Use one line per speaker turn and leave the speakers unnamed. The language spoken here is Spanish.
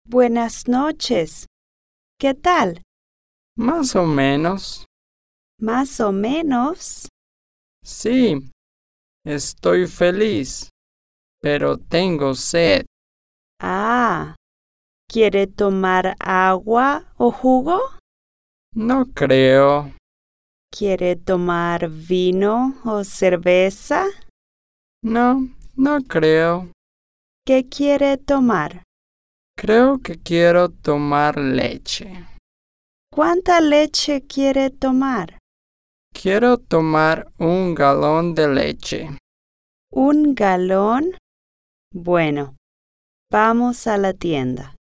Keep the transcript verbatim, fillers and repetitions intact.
Buenas noches. ¿Qué tal?
Más o menos.
Más o menos.
Sí, estoy feliz, pero tengo sed.
Ah, ¿quiere tomar agua o jugo?
No creo.
¿Quiere tomar vino o cerveza?
No, no creo.
¿Qué quiere tomar?
Creo que quiero tomar leche.
¿Cuánta leche quiere tomar?
Quiero tomar un galón de leche.
¿Un galón? Bueno, vamos a la tienda.